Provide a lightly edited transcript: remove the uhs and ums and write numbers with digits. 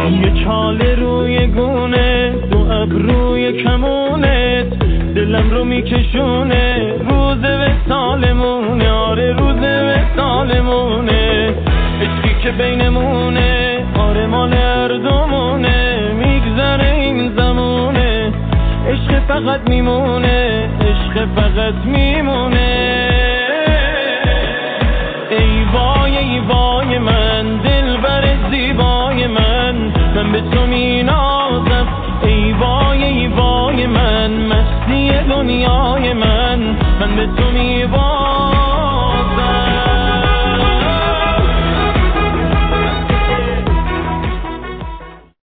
یه چاله روی گونه، دو ابروی کمونت دلم رو میکشونه. روز وصالمونه، آره روز وصالمونه. عشقی که بینمونه، آره مال هر دومونه. میگذره این زمونه، عشق فقط میمونه، عشق فقط میمونه. ای وای ای وای من، دلبر زیبای من به تو مینازم. ای وای من، مستی دنیای من به تو میوازم.